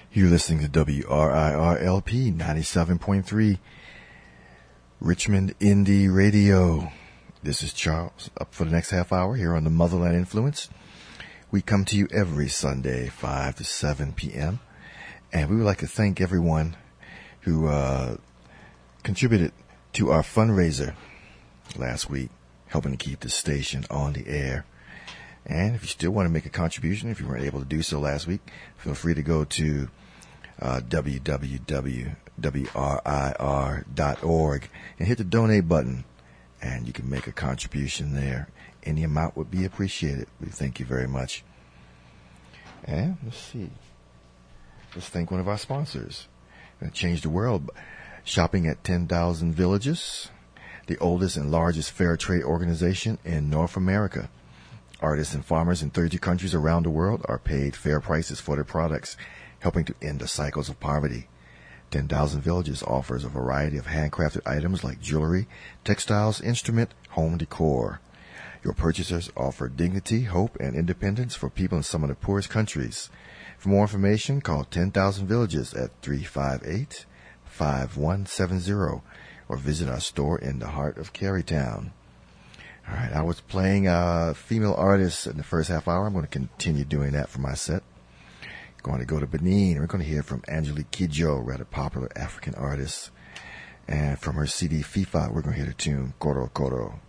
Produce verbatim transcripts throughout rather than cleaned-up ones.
You're listening to W R I R L P ninety-seven point three, Richmond Indie Radio. This is Charles, up for the next half hour here on the Motherland Influence. We come to you every Sunday, five to seven p.m., and we would like to thank everyone who uh, contributed to our fundraiser last week, helping to keep the station on the air. And if you still want to make a contribution, if you weren't able to do so last week, feel free to go to uh, w w w dot w r i r dot org and hit the donate button, and you can make a contribution there. Any amount would be appreciated. We thank you very much. And let's see. Let's thank one of our sponsors. Gonna change the world. Shopping at ten thousand Villages, the oldest and largest fair trade organization in North America. Artists and farmers in thirty countries around the world are paid fair prices for their products, helping to end the cycles of poverty. ten thousand Villages offers a variety of handcrafted items like jewelry, textiles, instrument, home decor. Your purchasers offer dignity, hope, and independence for people in some of the poorest countries. For more information, call ten thousand Villages at three five eight, five one seven zero or visit our store in the heart of Carytown. All right, I was playing uh, female artists in the first half hour. I'm going to continue doing that for my set. Going to go to Benin. We're going to hear from Angelique Kidjo, rather popular African artist. And from her C D FIFA, we're going to hear the tune Koro Koro.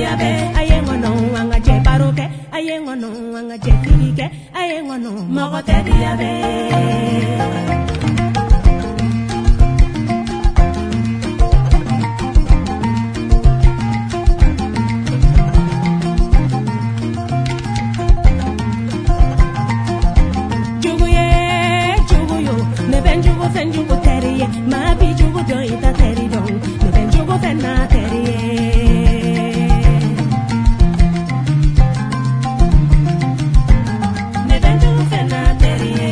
diabe ayengono anga je baroke ayengono anga je tirike ayengono mogo te diabe Jugo teriye, ma bi jugo do ita teri don, me ben jugo fena teriye. Me ben jugo fena teriye.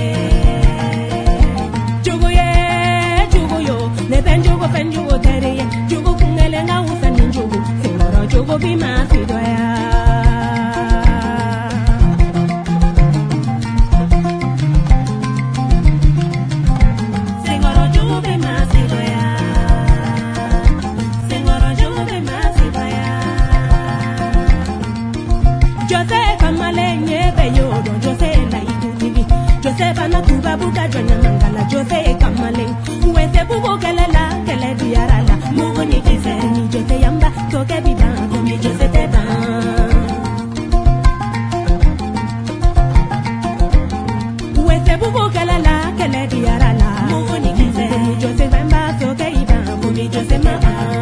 Jugo ye, jugo yo, me ben jugo fen jugo teriye. Jugo kungele nga usa ni jugo, singoro jugo bi ma fidoya. Buka jona mangala jose kamale uweze bubo kelela kele diarala mugo ni kise ni jose yamba toke bida komi jose teba uweze bubo kelela kele diarala mugo ni kise ni jose yamba toke bida komi jose ma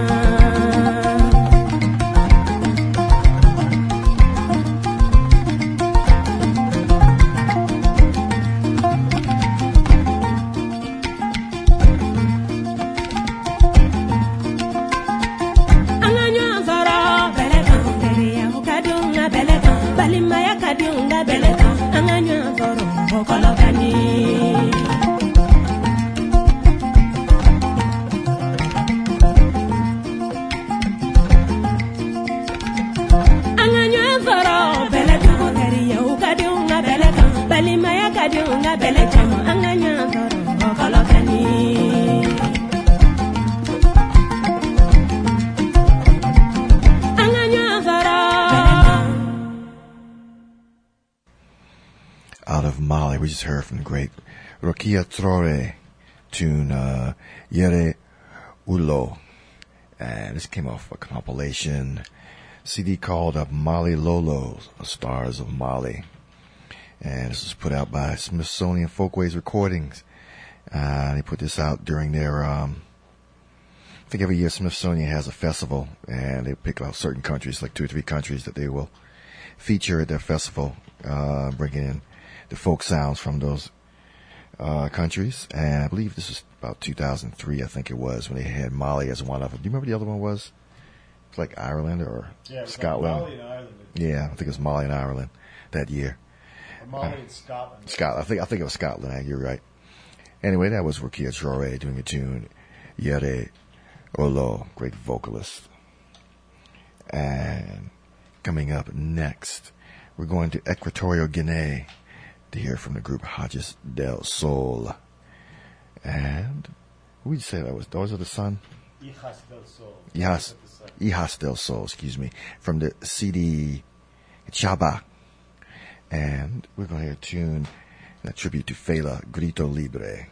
Out of Mali, we just heard from the great Rokia Traore tune uh, Yere Ulo, and this came off a compilation C D called uh, Mali Lolo, Stars of Mali, and this was put out by Smithsonian Folkways Recordings. Uh, they put this out during their, um, I think every year Smithsonian has a festival, and they pick out certain countries, like two or three countries that they will feature at their festival, uh, bringing in the folk sounds from those uh, countries. And I believe this was about two thousand three, I think it was, when they had Mali as one of them. Do you remember the other one was? It's like Ireland or yeah, Scotland. Like Mali and Ireland. Yeah, I think it was Mali and Ireland that year. Or Mali uh, and Scotland. Scotland. I think I think it was Scotland. You're right. Anyway, that was Rokia Traore doing a tune, Yere Olo, great vocalist. And coming up next, we're going to Equatorial Guinea to hear from the group Hajis del Sol. And who would you say that was? Those are the Sun? Hijas del Sol. Hijas, Hijas del Sol, excuse me, from the C D Chaba. And we're going to hear a tune, a tribute to Fela, Grito Libre.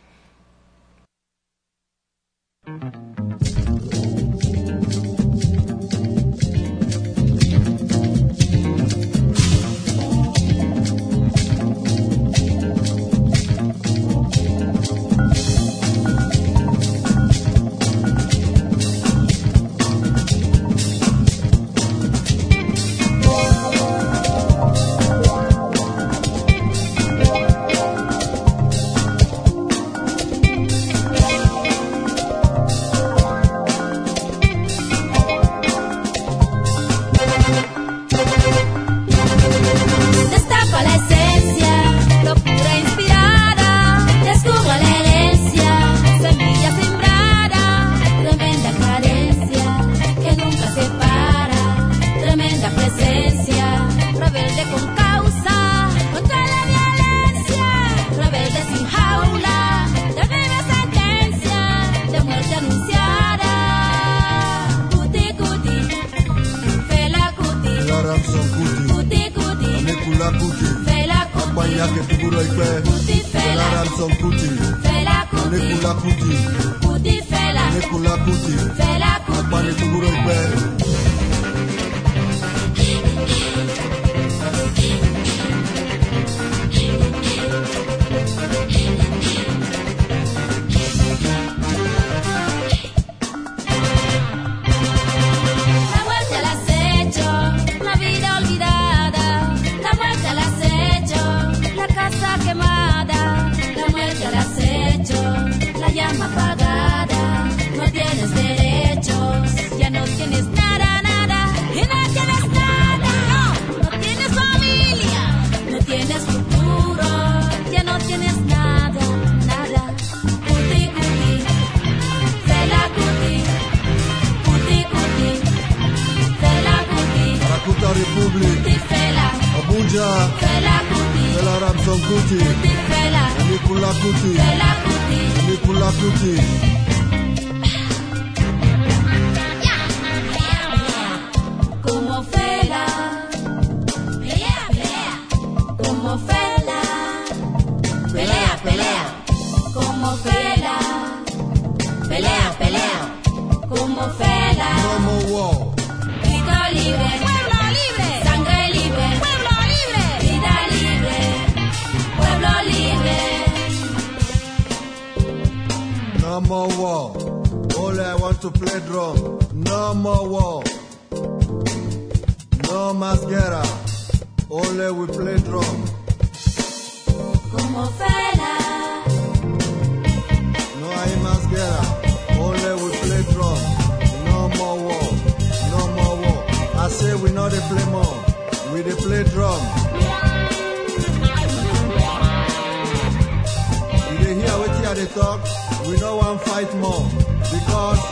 tienes nada, nada, y no tienes nada. No, no tienes familia, no tienes futuro, ya no tienes nada, nada. Cuti, cuti, Fela Kuti, cuti, cuti, Fela Kuti, Calcutta Republic, cuti, Fela, Abuja, Fela Kuti, Fela Ramson Kuti, cuti, Fela, Nicola Kuti, Fela Kuti. Nicola Kuti. Como Fela, pelea, pelea, como Fela, pelea, pelea, como Fela, pelea, pelea, como Fela. No more war. Vida libre, pueblo libre, sangre libre, pueblo libre, vida libre, pueblo libre. No more war. Only I want to play drum. No more war. No más guerra. Only we play drum. Como Fela, No hay más guerra. Only we play drum. No more war. No more war. I say we know they play more. We they play drum. You dey hear wetin I dey talk? We no wan fight more because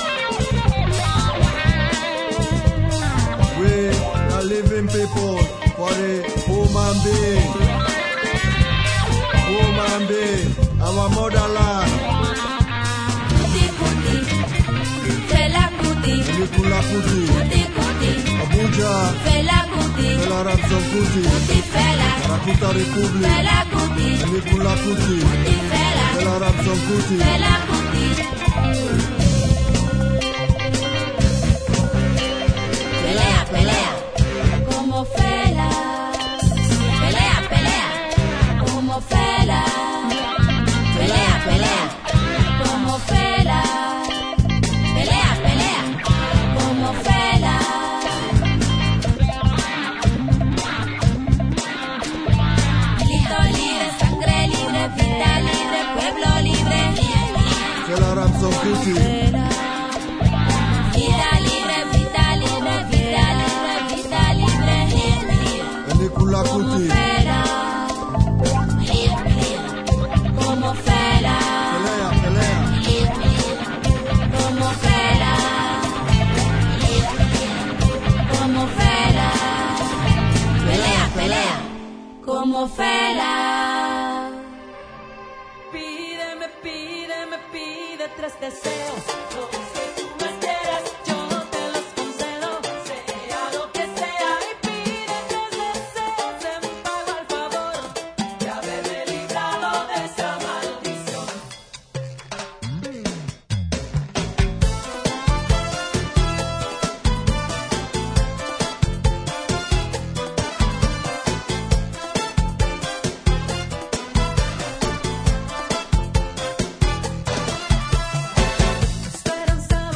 we are living people for the human being. Human being, our motherland. cuti, cuti, Fela Kuti, Nicola Kuti, cuti, cuti, Abuja, Fela Kuti, Fela Ramson Kuti, cuti, Fela, Calcutta Republic, Fela Kuti, Nicola Kuti, cuti, Fela, Fela Ramson Kuti. Fela Kuti. Pelea, pelea, como Fela, pelea, pelea, como Fela, pelea, pelea, como Fela, pelea, pelea, como Fela. Grito libre, sangre libre, vida libre, pueblo libre. Fela Ramson Kuti, Fela. Vida libre, vida libre, vida libre, vida libre. Nicola Como Kuti, Fela, como Fela, pelea, pelea. como Fela, como Fela, pelea, pelea, como Fela. Pídeme, pídeme, pide tres deseos. Los que tú más quieras, yo te los concedo. Sea lo que sea y pide tres deseos en pago al favor de haberme librado de esa maldición. Esperanza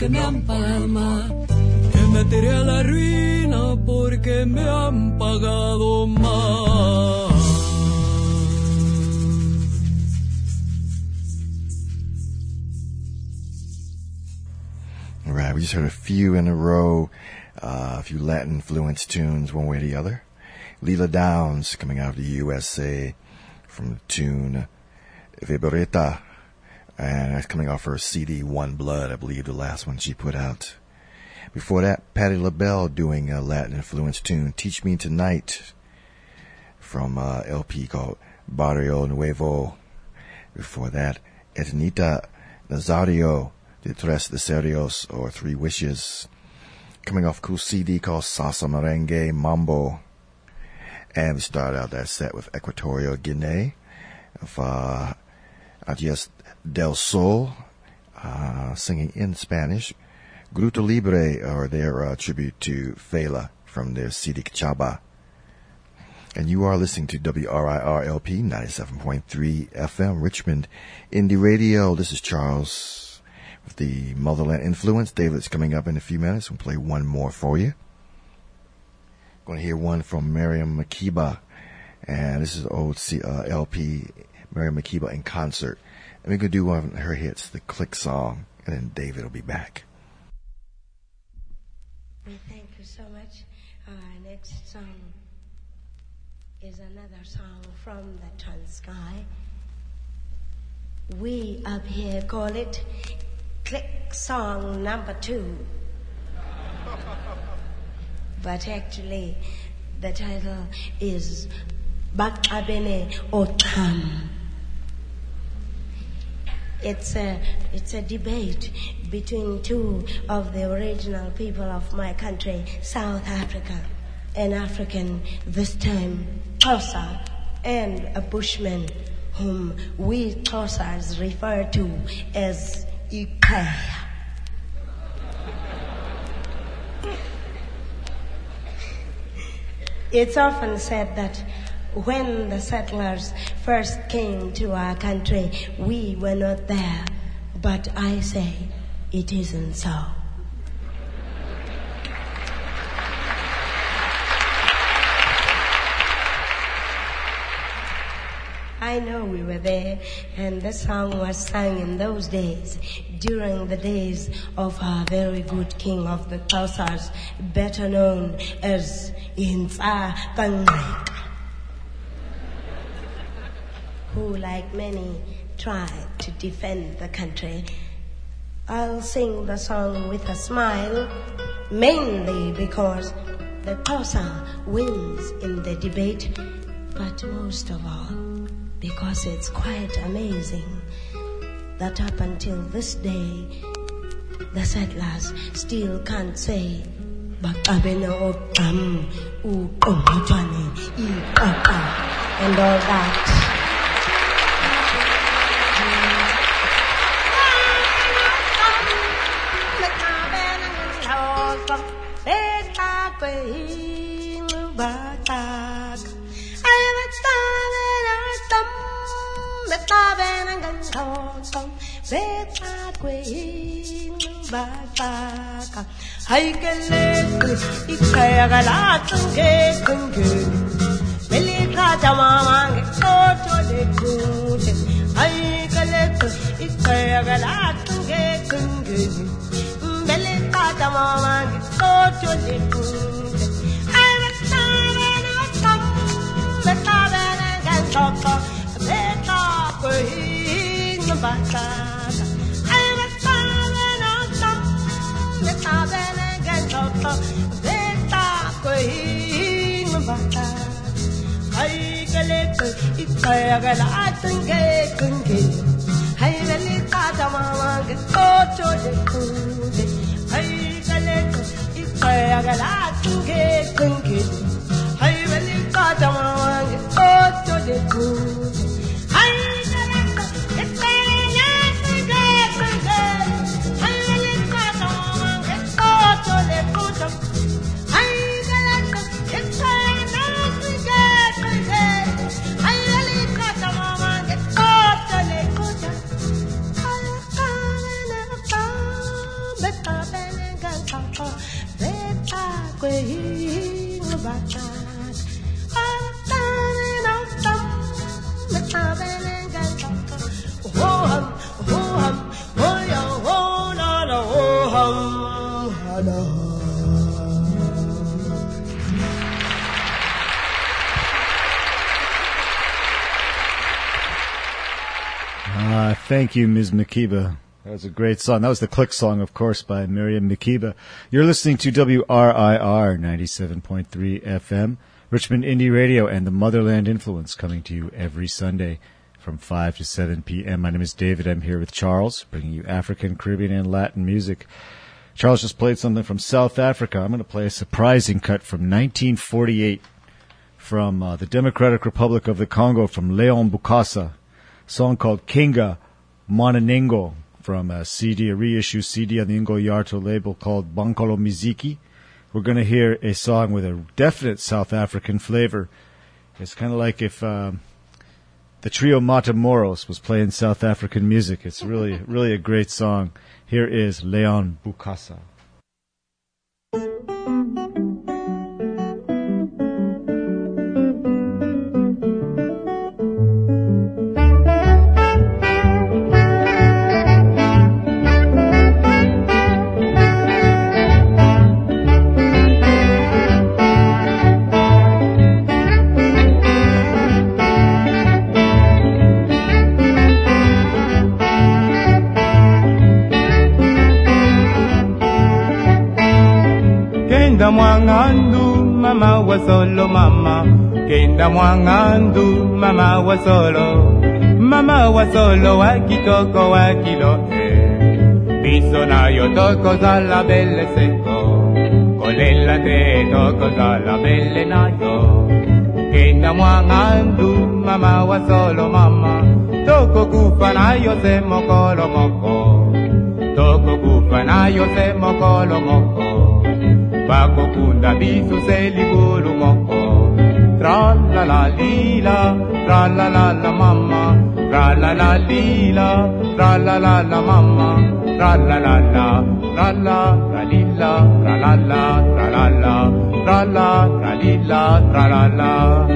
porque me han pagado más. Que me tiré a la ruina porque me han pagado más. All right, we just heard a few in a row, uh, a few Latin-influenced tunes one way or the other. Leela Downs coming out of the U S A from the tune Viborita, and that's coming off her C D One Blood, I believe the last one she put out. Before that, Patti LaBelle doing a Latin-influenced tune, Teach Me Tonight, from uh, L P called Barrio Nuevo. Before that, Etnita Nazario, De Tres Deseos, or Three Wishes, coming off a cool C D called Salsa Merengue Mambo. And we started out that set with Equatorial Guinea of uh, Adias del Sol, uh, singing in Spanish. Grupo Libre, or their uh, tribute to Fela from their C D Chaba. And you are listening to W R I R L P ninety-seven point three F M, Richmond Indie Radio. This is Charles with the Motherland Influence. David's coming up in a few minutes. We'll play one more for you. Going to hear one from Miriam Makeba, and this is the old C, uh, L P, Miriam Makeba in concert. And we're going to do one of her hits, the Click song, and then David will be back. We thank you so much. Our next song is another song from the Transkai. We up here call it Click Song Number Two. But actually, the title is Bakabene Otam. It's a, it's a debate between two of the original people of my country, South Africa, an African, this time Xhosa, and a Bushman whom we Xhosas refer to as Ikaya. It's often said that when the settlers first came to our country, we were not there. But I say it isn't so. I know we were there, and the song was sung in those days, during the days of our very good king of the Xhosas, better known as Insa Kangxeka, who, like many, tried to defend the country. I'll sing the song with a smile, mainly because the Xhosa wins in the debate, but most of all, because it's quite amazing that up until this day, the settlers still can't say Bakabene Otam, Ukomotwane, Ikaka, and all that. Hay que leer y caiga la tungue tungue, melita jamama que todo le cute. Hay que leer y caiga la tungue tungue, melita jamama que todo le cute. Ay me sabe no tom, me sabe no gancho, me sabe no basta. Beta queen bata, I collect it. I got a tunge kunge. I really got a mama get go to the food. I collect it. I got a tunge kunge. I really got a mama get go to the food. I collect it. Beta Uh, thank you, Miz Makeba. That was a great song. That was the Click song, of course, by Miriam Makeba. You're listening to W R I R ninety-seven point three F M, Richmond Indie Radio, and the Motherland Influence, coming to you every Sunday from five to seven p.m. My name is David. I'm here with Charles, bringing you African, Caribbean, and Latin music. Charles just played something from South Africa. I'm going to play a surprising cut from nineteen forty-eight from uh, the Democratic Republic of the Congo, from Leon Bukasa. A song called Kinga Monanengo, from a C D, a reissue C D on the Ingo Yarto label called Bankolo Miziki. We're going to hear a song with a definite South African flavor. It's kind of like if um, the trio Matamoros was playing South African music. It's really, really a great song. Here is Leon Bukasa. Kenda mwangandu mama wa solo mama, Kenda mwangandu mama wa solo, mama wa solo wa kitoko wa kilo eh. Biso na yo toko za la belle seko, kolela te toko za la belle na yo. Kenda mwangandu mama wa solo mama, toko kufa na yo se mokolo moko, toko kufa na yo se mokolo moko. Bako kunda bisu se libulu moko. Tra la la lila, tra la la la mama, tra la la lila, tra la la la mama, tra la la la, tra la tra lila, tra la la, tra la la, tra la tra lila, tra la la.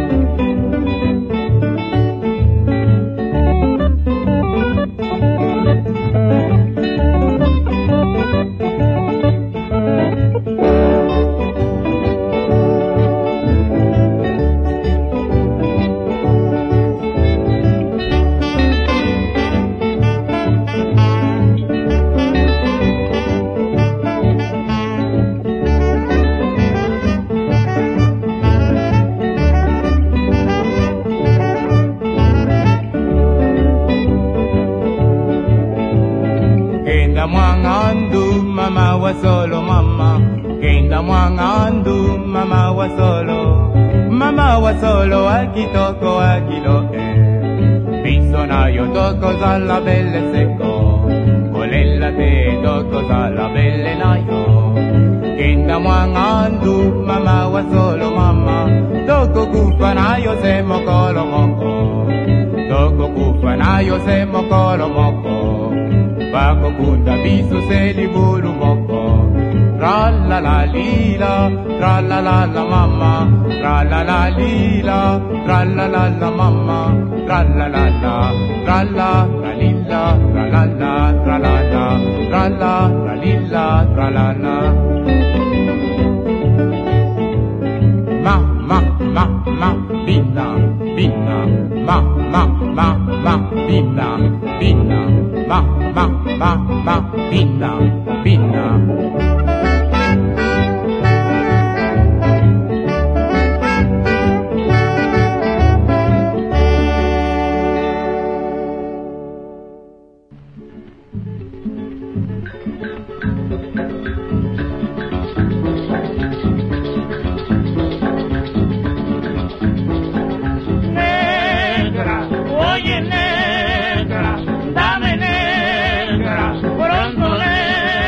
Mama wa solo mama, Kenda mwangandu mama wa solo, mama wa solo wa kitoko wa kilo eh. Biso na yo toko za la belle seko, kolela te toko za la belle na yo. Kenda mwangandu mama wa solo mama, toko kufa na yo se mokolo moko, toko kufa na yo se mokolo moko. Bako kunda bisu se libulu moko. Tra la la lila, tra la la la mama, tra la la lila, tra la la la mama, tra la la la, tra la tra lila, tra la la, tra la la, tra la tra lila, tra la la. Ma ma ma ma bina bina, ma ma ma ma bina bina, ma ma ma ma bina bina. Oye negra, dame negra, pronto negra.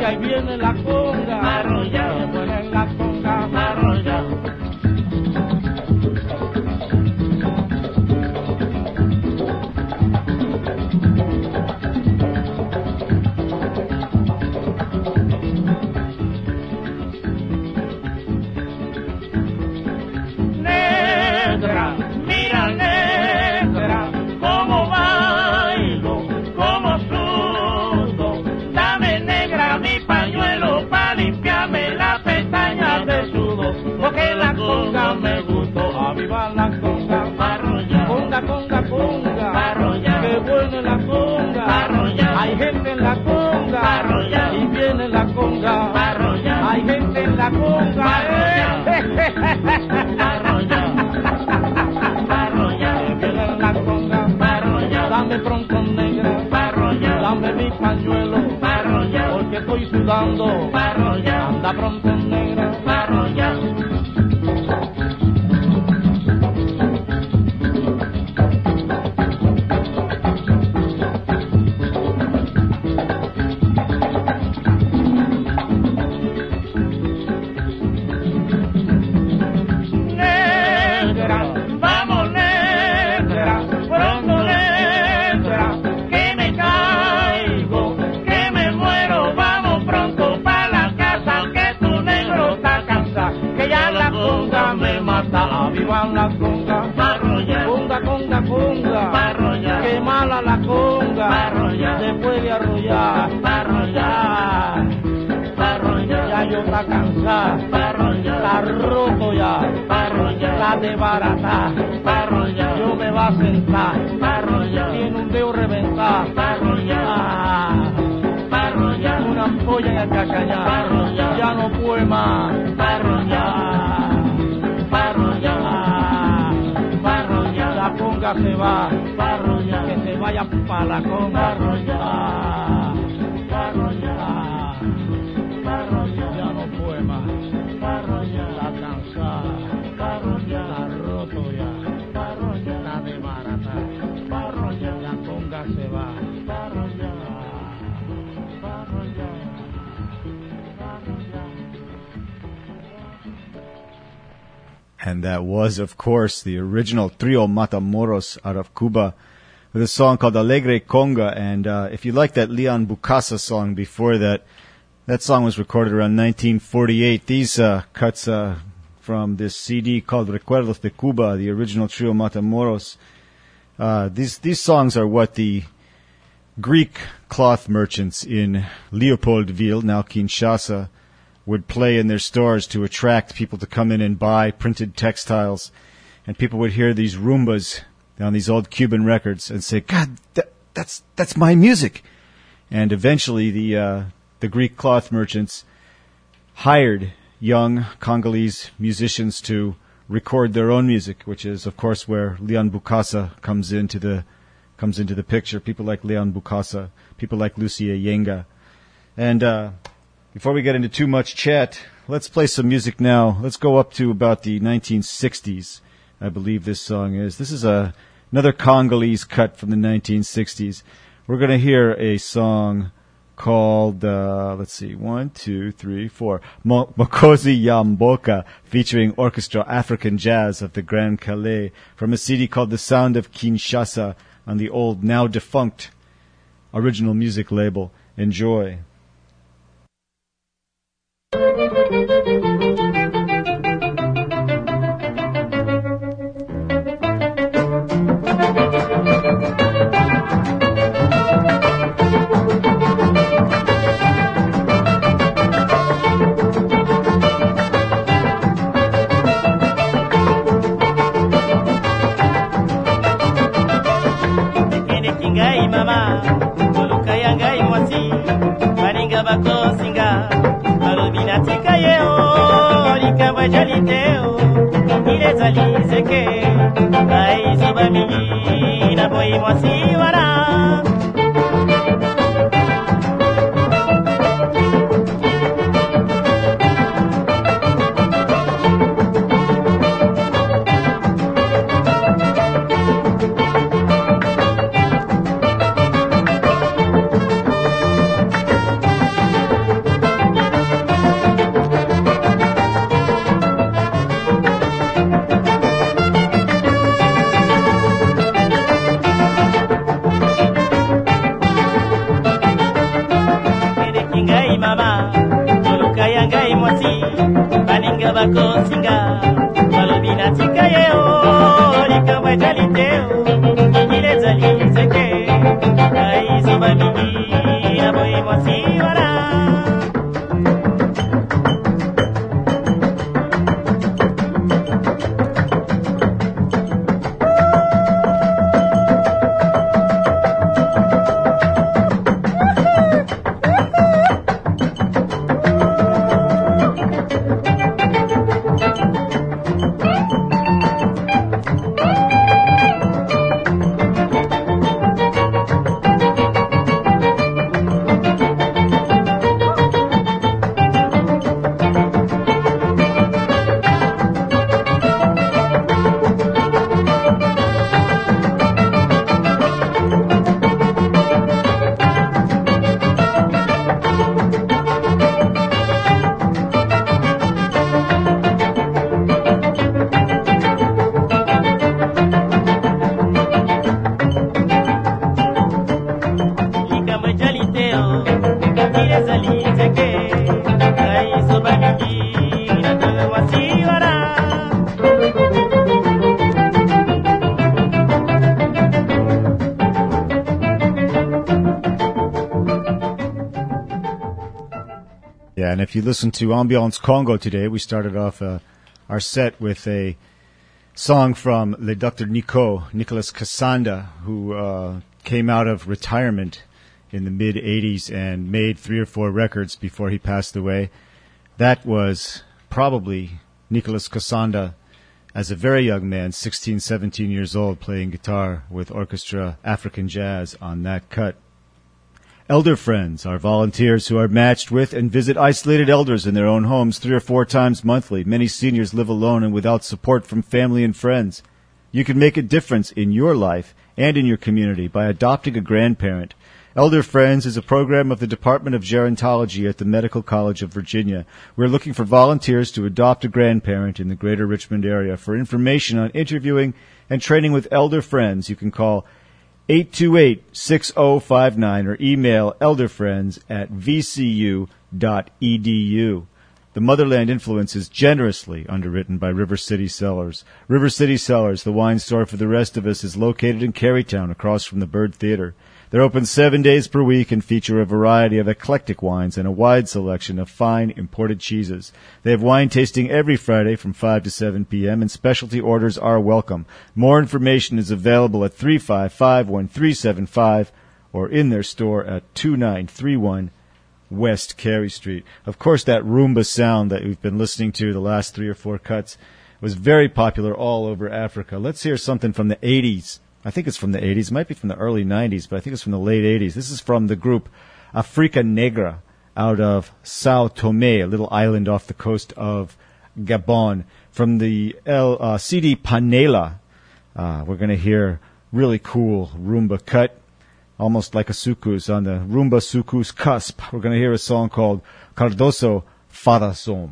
ahí viene la conga, arrollado, que buena es la conga, arrollado. Me gustó, aviva la conga, parroya, conga, conga, conga, parroya, que buena la conga, parroya, hay gente en la conga, parroya, y viene la conga, parroya, hay gente en la conga, parroya, parroya, parroya, que viene en la conga, parroya, dame pronto negra, parroya, dame mi pañuelo, parroya, porque estoy sudando, parroya, anda pronto negra, parroya. Aviva la conga, parroya, conga, conga, conga, parroya, que mala la conga, parroya, después de arrollar, parroya, parroya, ya yo está cansada, parroya, está roto ya, parroya, está desbarata, parroya, yo me va a sentar, parroya, tiene un dedo reventado, parroya, parroya, una ampolla en el cacañar, parroya, ya no puede más, parroya. Parroya, parroya, la conga se va, parroya, que se vaya para la conga, parroya, parroya, parroya, ya no puede más, parroya, está cansada, parroya, está roto ya, parroya, está desbaratada, parroya, la conga se va, parroya, parroya, parroya. And that was, of course, the original Trio Matamoros out of Cuba with a song called Alegre Conga. And uh, if you like that Leon Bukasa song before that, that song was recorded around nineteen forty-eight. These uh, cuts uh, from this C D called Recuerdos de Cuba, the original Trio Matamoros, uh, these, these songs are what the Greek cloth merchants in Leopoldville, now Kinshasa, would play in their stores to attract people to come in and buy printed textiles. And people would hear these rumbas on these old Cuban records and say, God, that, that's that's my music. And eventually the uh, the Greek cloth merchants hired young Congolese musicians to record their own music, which is, of course, where Leon Bukasa comes into the comes into the picture. People like Leon Bukasa, people like Lucia Yenga. And uh before we get into too much chat, let's play some music now. Let's go up to about the nineteen sixties, I believe this song is. This is a, another Congolese cut from the nineteen sixties. We're going to hear a song called, uh, let's see, one, two, three, four, Mo- Mokozi ya Mboka, featuring Orchestra African Jazz of the Grand Calais, from a C D called The Sound of Kinshasa on the old, now defunct, original music label. Enjoy. ngai mama toluka ya ngai mwasi baninga bakosinga balobi natika ye o likambo etali te o mikili ezali nzeke ngai zoba mingi naboyi mwasi wana And if you listen to Ambiance Congo today, we started off uh, our set with a song from Le Docteur Nico, Nicolas Cassanda, who uh, came out of retirement in the mid-eighties and made three or four records before he passed away. That was probably Nicolas Cassanda as a very young man, sixteen, seventeen years old, playing guitar with Orchestra African Jazz on that cut. Elder Friends are volunteers who are matched with and visit isolated elders in their own homes three or four times monthly. Many seniors live alone and without support from family and friends. You can make a difference in your life and in your community by adopting a grandparent. Elder Friends is a program of the Department of Gerontology at the Medical College of Virginia. We're looking for volunteers to adopt a grandparent in the greater Richmond area. For information on interviewing and training with Elder Friends, you can call eight two eight, six zero five nine or email elderfriends at v c u dot e d u. The Motherland Influence is generously underwritten by River City Cellars. River City Cellars, the wine store for the rest of us, is located in Carytown across from the Bird Theater. They're open seven days per week and feature a variety of eclectic wines and a wide selection of fine imported cheeses. They have wine tasting every Friday from five to seven p.m. and specialty orders are welcome. More information is available at three five five, one three seven five or in their store at two nine three one West Carey Street. Of course, that rumba sound that we've been listening to the last three or four cuts was very popular all over Africa. Let's hear something from the eighties. I think it's from the eighties. It might be from the early nineties, but I think it's from the late eighties. This is from the group Africa Negra out of Sao Tome, a little island off the coast of Gabon. From the El, uh, C D Panela, uh, we're going to hear really cool rumba cut, almost like a soukous on the rumba soukous cusp. We're going to hear a song called Cardoso Fadasom.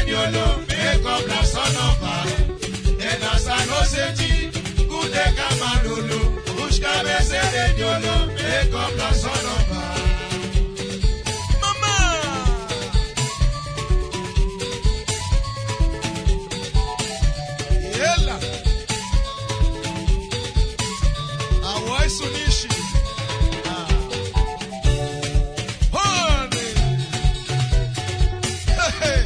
beniolo, make up la son of man. And as I know seti, kude kamanolo, ushka bese beniolo, make up la son of man. Yela Awai Sunishi ah. Honey hey, hey.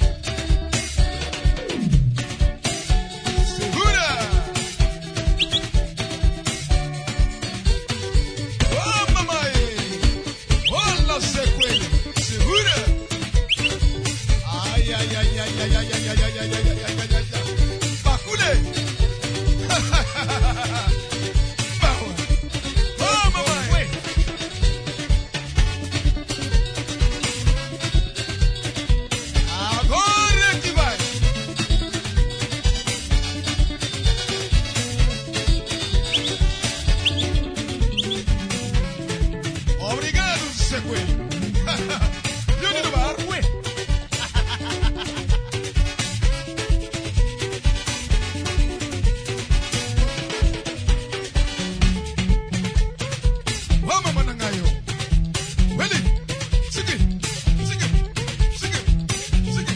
Segura Oh mamãe Olha sequência Segura Ai ai ai ai ai ai ai ai ai ai ai ai Bakule Oh mamãe Agora que vai Obrigado, Seque Júnior do Bar Ué Vamos manangayo. Ready? Sige. Sige. Sige. Sige.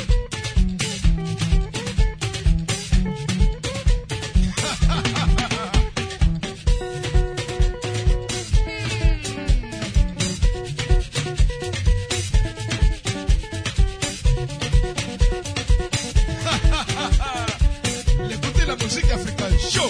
Le écoutez la musique africaine show.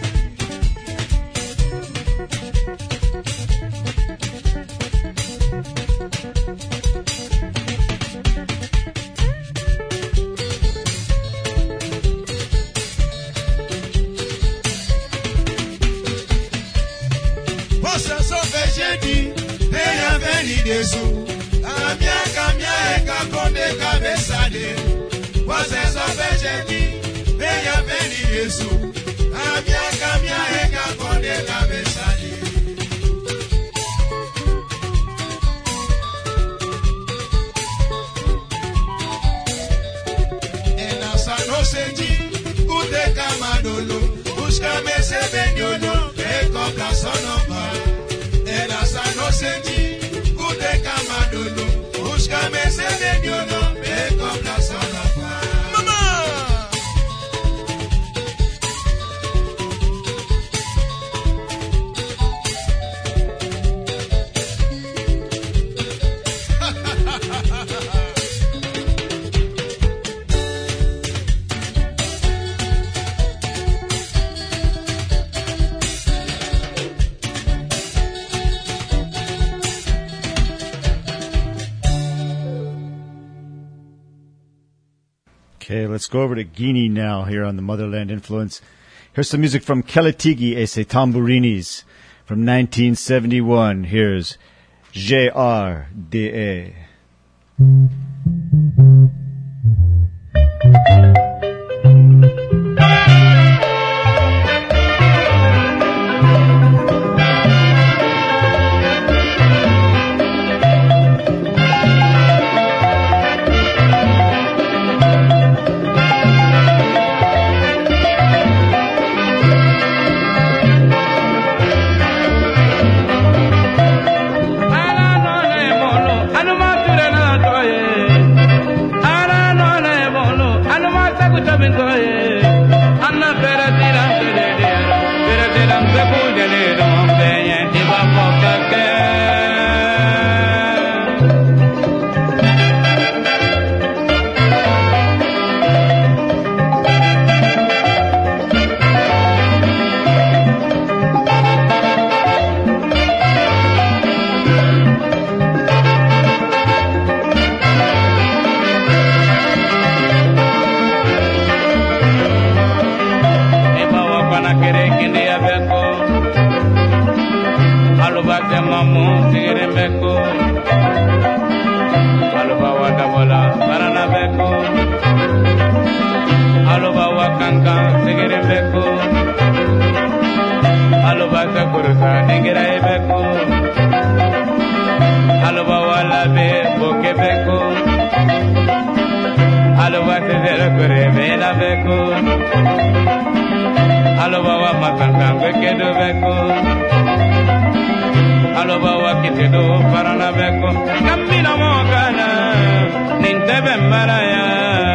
Você só veja de venha veni desu a minha caminha é caconde cabeça de você só veja de venha veni desu a minha caminha é caconde cabeça de e nessa no senti kude kamadolo busca me se benyono e compra sonoma e nessa no senti kude kamadolo busca me se benyono e compra sonoma mama Okay, let's go over to Guinea now here on the Motherland Influence. Here's some music from Keletigi et ses Tamburinis from nineteen seventy-one. Here's G R D A. bangangue kedo beko alo bawa kitedo parana beko kamina mogana nintebe maraya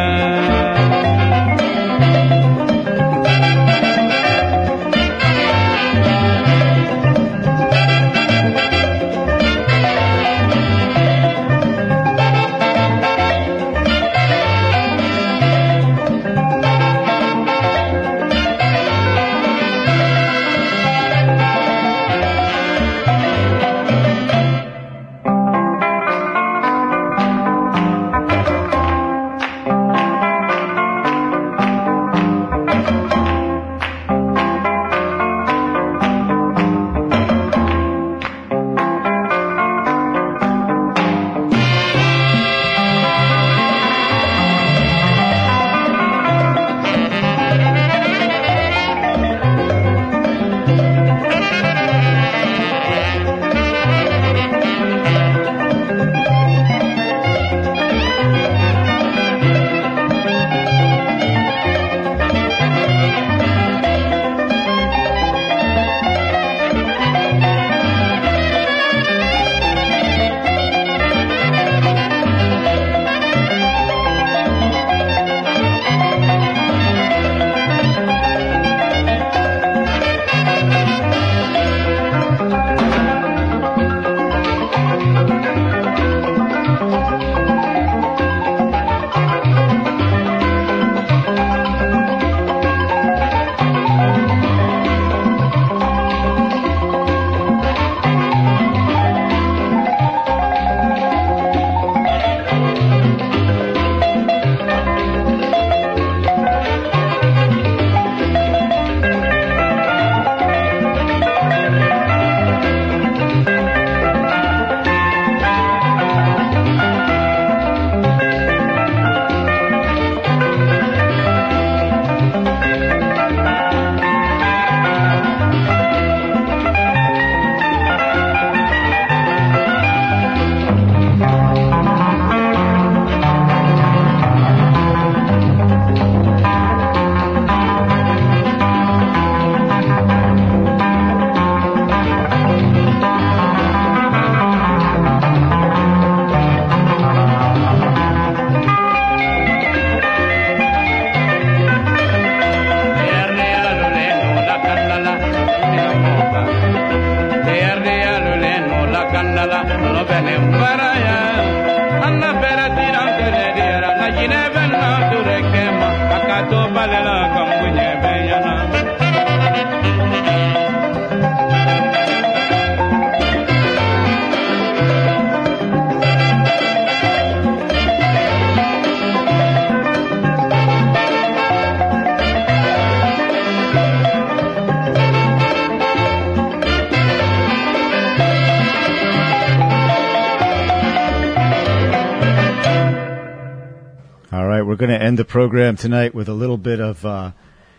We're going to end the program tonight with a little bit of uh,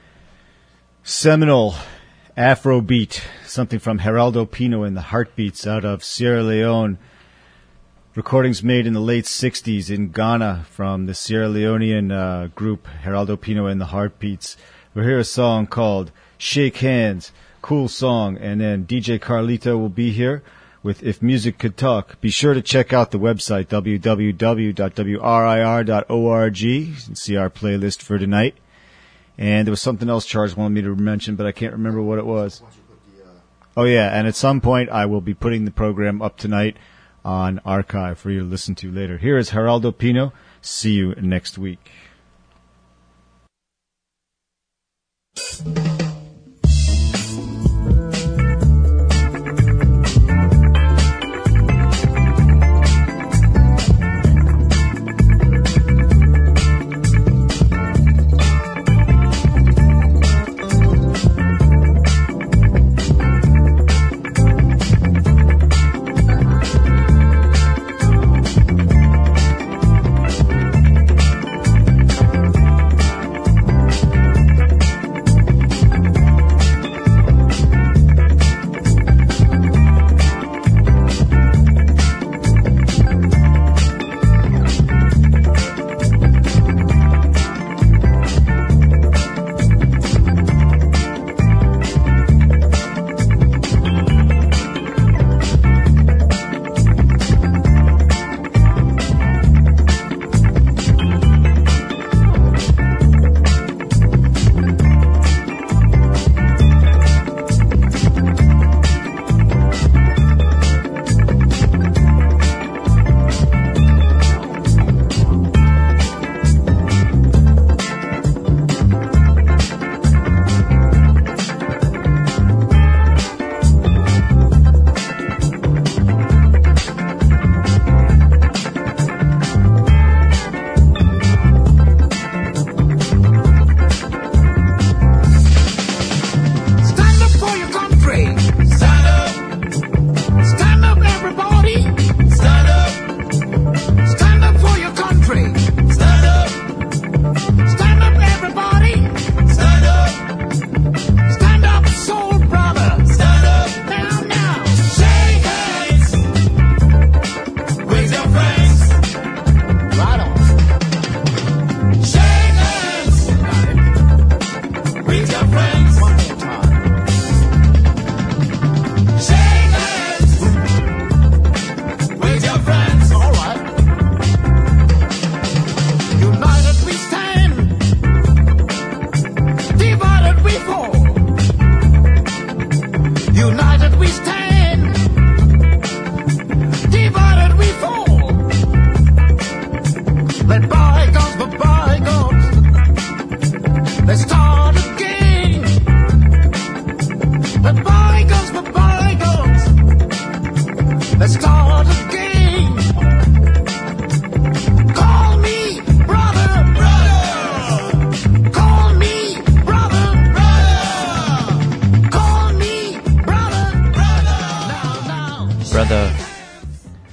seminal Afrobeat, something from Geraldo Pino and the Heartbeats out of Sierra Leone. Recordings made in the late sixties in Ghana from the Sierra Leonean uh, group Geraldo Pino and the Heartbeats. We'll hear a song called Shake Hands, cool song, and then D J Carlito will be here with If Music Could Talk. Be sure to check out the website, w w w dot w r i r dot org, and see our playlist for tonight. And there was something else Charles wanted me to mention, but I can't remember what it was. Oh, yeah, and at some point I will be putting the program up tonight on archive for you to listen to later. Here is Geraldo Pino. See you next week. brother